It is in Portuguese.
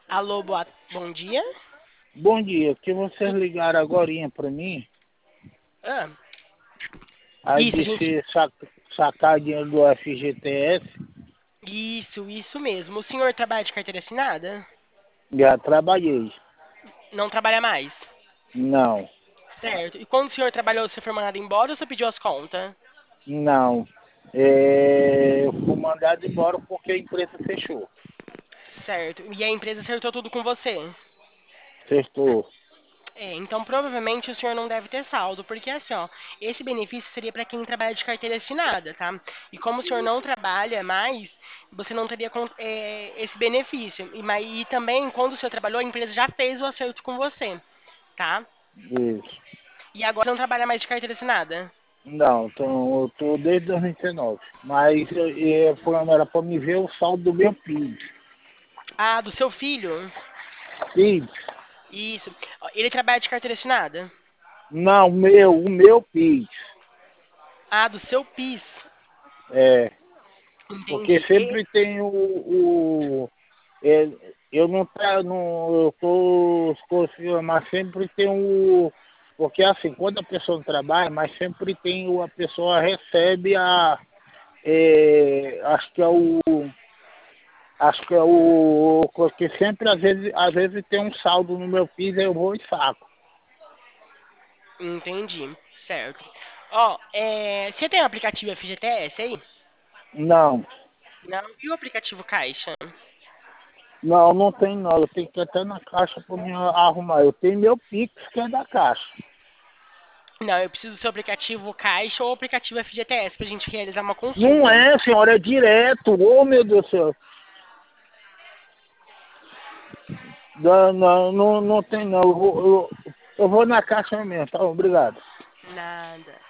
Alô, bom dia. Bom dia, que vocês ligaram agorinha pra mim, Ah, aí isso, a gente. disse sacar dinheiro do FGTS, Isso mesmo. O senhor trabalha de carteira assinada? já trabalhei. Não trabalha mais? Não, Certo. E quando o senhor trabalhou, você foi mandado embora ou você pediu as contas? não. Eu fui mandado embora porque a empresa fechou. Certo. E a empresa acertou tudo com você? Fechou. Então provavelmente o senhor não deve ter saldo, porque assim, ó, esse benefício seria para quem trabalha de carteira assinada, tá? E como o senhor não trabalha mais, você não teria esse benefício. E também, quando o senhor trabalhou, a empresa já fez o acerto com você, tá? Isso. E agora não trabalha mais de carteira assinada? Não, então, eu tô desde 2019. Mas era pra me ver o saldo do meu PIB. Ah, do seu filho? PIB? Isso. Ó, ele trabalha de carteira assinada? Não, o meu PIB. Ah, do seu PIS. É, porque Entendi. sempre tem eu não tá não eu tô mas sempre tem porque assim quando a pessoa não trabalha, mas sempre tem a pessoa recebe acho que é o porque sempre às vezes tem um saldo no meu piso, eu vou e saco. Entendi. Certo. Ó, você tem o aplicativo FGTS aí? Não, Não. E o aplicativo Caixa? não tem não, eu tenho que ir até na caixa para me arrumar. Eu tenho meu Pix que é da caixa. Não, eu preciso do seu aplicativo Caixa ou aplicativo FGTS pra gente realizar uma Não consulta. é, senhora, é direto. Ô, meu Deus do céu. Não, não tem não. Eu vou na caixa mesmo, tá? Obrigado. Nada.